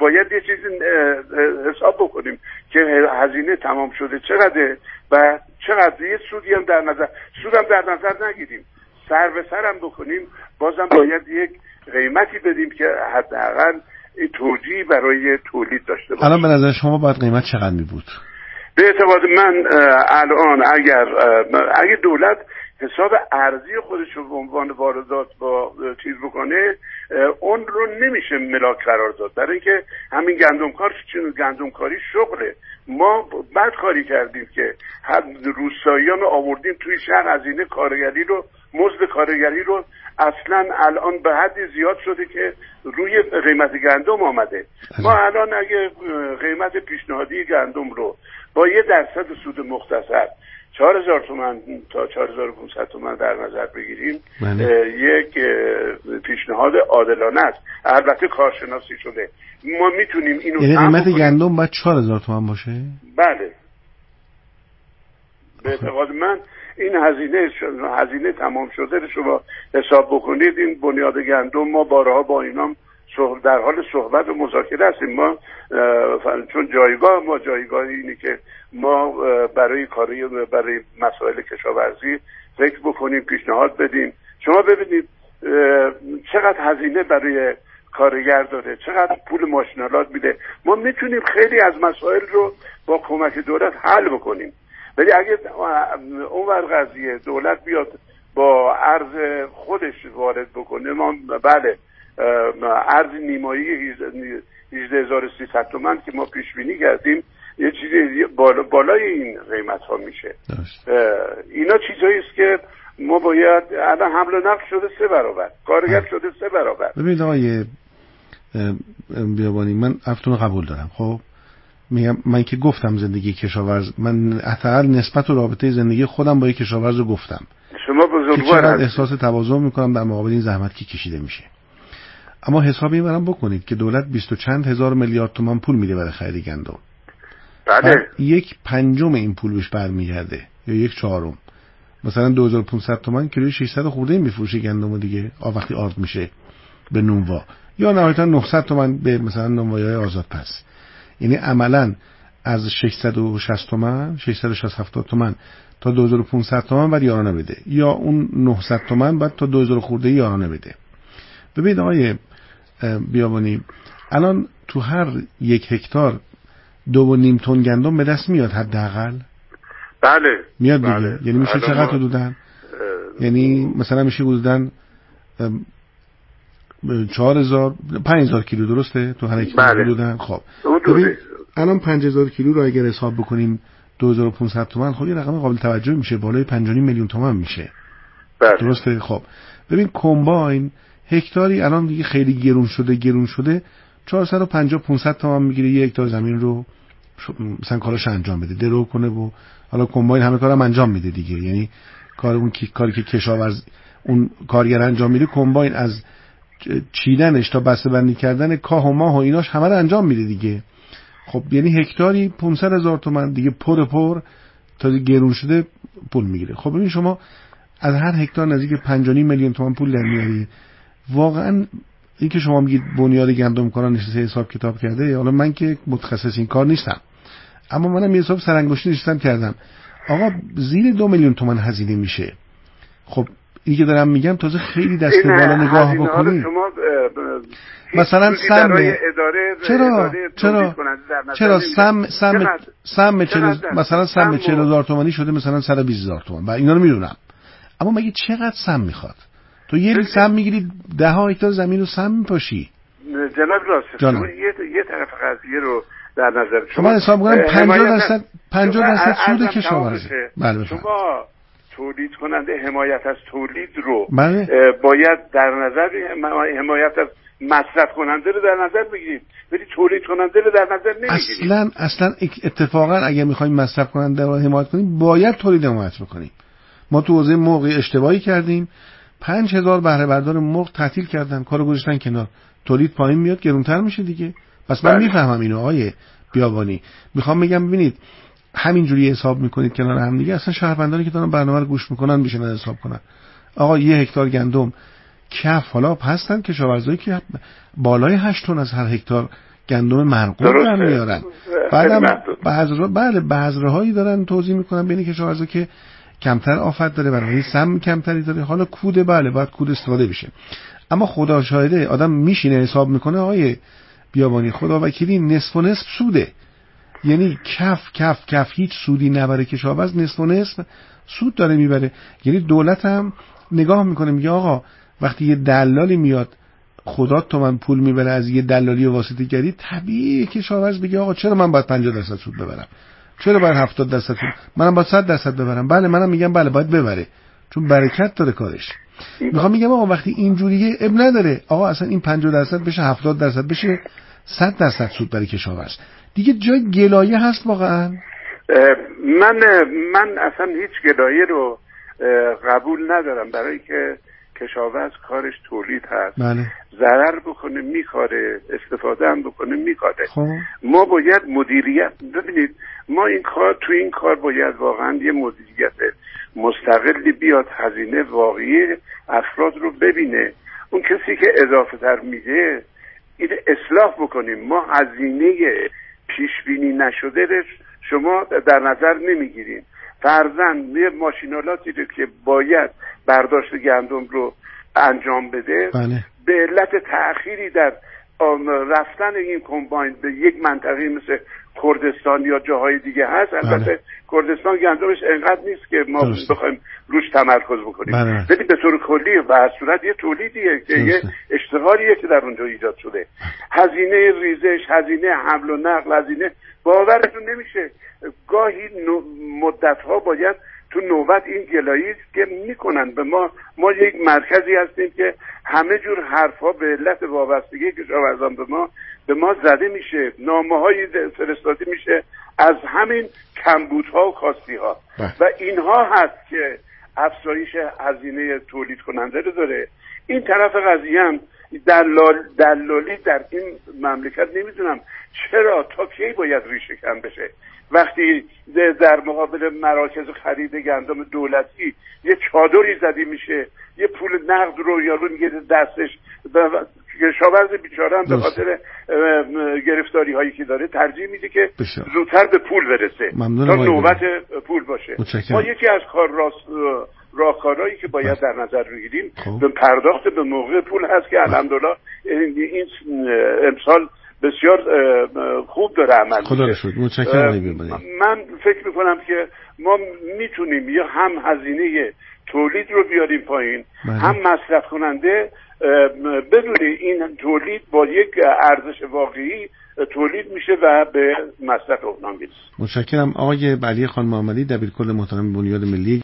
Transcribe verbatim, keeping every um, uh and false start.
باید یه چیزی حساب بکنیم که هزینه تمام شده چقدره و چقدر یه سودی هم در نظر سودم در نظر نگیریم، سر به سرم بکنیم، بازم باید یک قیمتی بدیم که حداقل توجیه برای تولید داشته باشه. الان به نظر شما باید قیمت چقدر می بود؟ به اعتقاد من الان اگر اگر دولت حساب ارزی خودش رو به عنوان واردات با چیز بکنه، اون رو نمیشه ملاک قرار داد، برای اینکه همین گندمکار گندمکاری شغله. ما بعد کاری کردیم که روستاییان رو آوردیم توی شهر، هزینه کارگری رو، مزد کارگری رو اصلا الان به حدی زیاد شده که روی قیمت گندم آمده. ما الان اگه قیمت پیشنهادی گندم رو با یه درصد سود مختصر چهار هزار تومان تا چهار هزار و پانصد تومان در نظر بگیریم، یک پیشنهاد عادلانه است. البته کارشناسی شده. ما میتونیم اینو، یعنی قیمت گندم باید چهار هزار تومان باشه؟ بله. به اعتقاد من این هزینه هزینه تمام شده رو شما حساب بکنید. این بنیاد گندم ما بارها با اینام در حال صحبت و مذاکره هستیم. ما چون جایگاه ما جایگاه اینه که ما برای کاری برای مسائل کشاورزی فکر بکنیم، پیشنهاد بدیم. شما ببینید چقدر هزینه برای کارگر داره، چقدر پول ماشینالات میده. ما میتونیم خیلی از مسائل رو با کمک دولت حل بکنیم، ولی اگه اون ور قضیه دولت بیاد با ارز خودش وارد بکنه، ما بله ارز نیمایی هجده هزار و سیصد تومان که ما پیش بینی کردیم یه چیزی بالا بالای این قیمت ها میشه. اینا چیزایی است که ما باید، الان حمل و نقل شده سه برابر، کارگر شده سه برابر. ببینید آقای بیابانی، من حرفتون رو قبول دارم. خب میگم من که گفتم زندگی کشاورز، من حداقل نسبت و رابطه زندگی خودم با یک کشاورز رو گفتم. شما بزرگوار هستید. احساس تواضع میکنم در مقابل این زحمت که کشیده میشه. اما حسابی برام بکنید که دولت بیست و چند هزار میلیارد تومان پول میده برای خرید گندم. بله. یک پنجم این پول بهش برمیگرده یا یک چهارم. مثلا دو هزار و پانصد تومان کیلوی ششصد خورده میفروشه گندم دیگه، آ وقتی آرد میشه به نونوا، یا نهایتا نهصد تومان به مثلا نونوایای آزاد پس. یعنی عملاً از ششصد و شصت تومان، ششصد و شصت هفتاد تومان تا دو هزار و پانصد تومان بعد یارانه بده، یا اون نهصد تومان بعد تا دو هزار خورده یارانه بده. ببینید آقای بیابانی، الان تو هر یک هکتار دو و نیم تن گندم به دست میاد حداقل. بله میاد دیگه. بله. یعنی میشه چقدر حدوداً؟ یعنی مثلا میشه حدوداً چهار هزار پنج هزار کیلو، درسته؟ تو هر یک بله. حدوداً. خب ببین الان پنج هزار کیلو رو اگر حساب بکنیم دو هزار و پانصد تومان، خب یه رقم قابل توجه میشه، بالای پنج و نیم میلیون تومان میشه. بله. درسته؟ خب ببین کمباین هکتاری الان دیگه خیلی گرون شده گرون شده چهارصد و پنجاه پانصد تومان میگیره یک هکتار زمین رو مثلا کاراش انجام بده، درو کنه و حالا کمباین همه کارم انجام میده دیگه. یعنی کار اون کاری که کشاورز اون کارگر انجام میده، کمباین از چیدنش تا بسته بندی کردن کاه و ماه و ایناش همه رو انجام میده دیگه. خب یعنی هکتاری پانصد هزار تومان دیگه پر پر تا گرون شده پول میگیره. خب ببین شما از هر هکتار نزدیک پنج و نیم میلیون تومان پول در میاری. واقعا این که شما میگید بنیاد گندمکاران نشسته حساب کتاب کرده، حالا من که متخصص این کار نیستم، اما منم یه حساب سرانگشتی نشستم کردم. آقا زیر دو میلیون تومان هزینه میشه. خب این که دارم میگم تازه خیلی دست بالا نگاه بکنید. مثلا سم چرا چرا چرا سم سم سم چلو مثلا سم چهل هزار تومانی شده مثلا صد و بیست هزار تومان و اینا رو میدونم، اما مگه چقدر سم میخواد؟ تو یه لیتر سم میگیری ده ها هکتار زمین رو سم میپاشی. جناب راست شما یه یه طرف قضیه رو در نظر شما حساب کنید پنجاه درصد پنجاه درصد سود کشاورزی. بله شما تولید کننده حمایت از تولید رو بله. باید در نظر حمایت از مصرف کننده رو در نظر بگیرید، ولی تولید کننده رو در نظر نمیگیرید. اصلا اصلا اتفاقا اگه میخوایم مصرف کننده رو حمایت کنیم باید تولید حمایت بکنیم. ما تو حوزه مرغ اشتباهی کردیم، پنج هزار بهره بردار مرغ تعطیل کردن، کارو گذاشتن کنار، تولید پایین میاد گرونتر میشه دیگه. پس من میفهمم اینو آیه بیابانی، میخوام بگم ببینید همینجوری حساب میکنید کنار هم دیگه، اصلا شهروندانی که دارن برنامه رو گوش میکنن میشن حساب کنن. آقا یه هکتار گندم کف حالا هستن کشاورزایی که بالای هشت تن از هر هکتار گندم مرغوب در میارن. بعدم بذر بله بذرهایی دارن توضیح میکنن بین کشاورزا که کمتر آفت داره، برای سم کمتری داره. حالا کود بله باید کود استفاده بشه، اما خدا شاهده آدم میشینه حساب میکنه آقای بیابانی خدا وکیلی نصف و نصف سوده، یعنی کف کف کف هیچ سودی نبره کشاورز، نصف و نصف سود داره میبره. یعنی دولت هم نگاه میکنه میگه آقا وقتی یه دلالی میاد خدا تومن پول میبره از یه دلالی واسطه گری، طبیعیه کشاورز بگه آقا چرا من باید پنجاه درصد سود ببرم، چرا باید هفتاد درصد سود، منم باید صد درصد ببرم. بله منم میگم بله باید ببره چون برکت داره کارش. میخوام میگم آقا وقتی اینجوریه اب نداره آقا اصلا این پنجاه درصد بشه هفتاد درصد بشه صد درصد سود برای کشاورز، دیگه جای گلایه هست واقعا. من من اصلا هیچ گلایه رو قبول ندارم، برای که کشاورز کارش تولید هست. بله. ضرر بکنه میکاره، استفاده هم بکنه میکاره. خب. ما باید مدیریت، ببینید ما این کار تو این کار باید واقعا یه مدیریت مستقلی بیاد، هزینه واقعی افراد رو ببینه، اون کسی که اضافه تر میده این اصلاح بکنیم. ما هزینه پیش بینی نشده رو شما در نظر نمیگیریم. فرضاً یه ماشینالاتی رو که باید برداشت گندم رو انجام بده، بله. به علت تأخیری در رفتن این کمباین به یک منطقه مثل کردستان یا جاهای دیگه هست، البته بله. کردستان گندمش انقدر نیست که ما درسته. بخوایم روش تمرکز بکنیم، ولی بله. به طور کلی و از صورت یه تولیدیه که یه اشتغالیه که در اونجا ایجاد شده. هزینه ریزش، هزینه حمل و نقل، هزینه باورتون نمیشه گاهی مدت‌ها باید تو نوبت این گلایی‌ای که میکنن به ما، ما یک مرکزی هستیم که همه جور حرفا به علت وابستگی کشاورزان به ما به ما زده میشه، نامه‌هایی فرستاده میشه از همین کمبودها و کاستی‌ها و اینها هست که افزایش هزینه تولید کننده رو داره. این طرف قضیه هم دلال دلالی در این مملکت نمیدونم چرا تا کی باید ریشه کم بشه. وقتی در مقابل مراکز خرید گندم دولتی یه چادری زدی میشه، یه پول نقد رو یارو میگه دستش، کشاورز بیچاره هم به خاطر گرفتاری هایی که داره ترجیح میده که بشه. زودتر به پول برسه تا نوبت پول باشه. متشکرم. ما یکی از کار راست راهکارهایی که باید در نظر بگیریم به پرداخت به موقع پول هست که الحمدلله این امسال بسیار خوب داره عمل خدا رو شکر. متشکرم. من فکر میکنم که ما میتونیم یا هم هزینه تولید رو بیاریم پایین، بله. هم مصرف کننده بدون این تولید با یک ارزش واقعی تولید میشه و به مصرف عمومی میرسه. متشکرم. آقای علی خان محمدی دبیرکل محترم بنیاد ملی